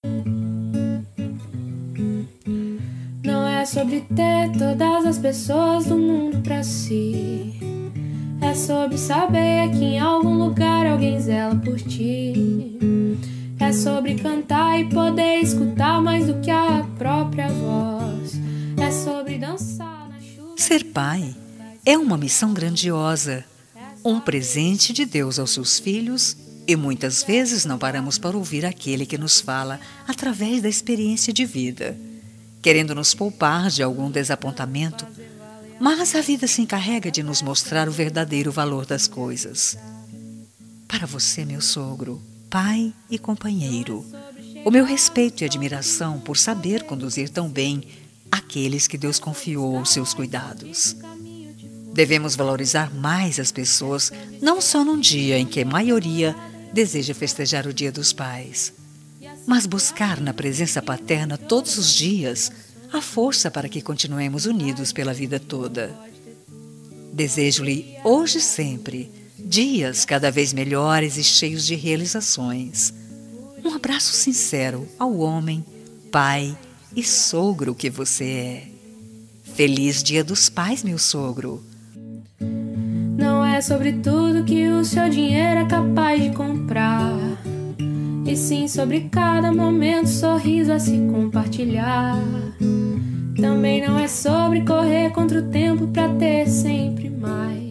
Não é sobre ter todas as pessoas do mundo pra si. É sobre saber que em algum lugar alguém zela por ti. É sobre cantar e poder escutar mais do que a própria voz. É sobre dançar na chuva. Ser pai é uma missão grandiosa, um presente de Deus aos seus filhos, e muitas vezes não paramos para ouvir aquele que nos fala através da experiência de vida, querendo nos poupar de algum desapontamento, mas a vida se encarrega de nos mostrar o verdadeiro valor das coisas. Para você, meu sogro, pai e companheiro, o meu respeito e admiração por saber conduzir tão bem aqueles que Deus confiou aos seus cuidados. Devemos valorizar mais as pessoas, não só num dia em que a maioria deseja festejar o Dia dos Pais, mas buscar na presença paterna todos os dias a força para que continuemos unidos pela vida toda. Desejo-lhe hoje e sempre dias cada vez melhores e cheios de realizações. Um abraço sincero ao homem, pai e sogro que você é. Feliz Dia dos Pais, meu sogro! Não é sobre tudo que o seu dinheiro é capaz de comprar, e sim sobre cada momento, sorriso a se compartilhar. Também não é sobre correr contra o tempo pra ter sempre mais.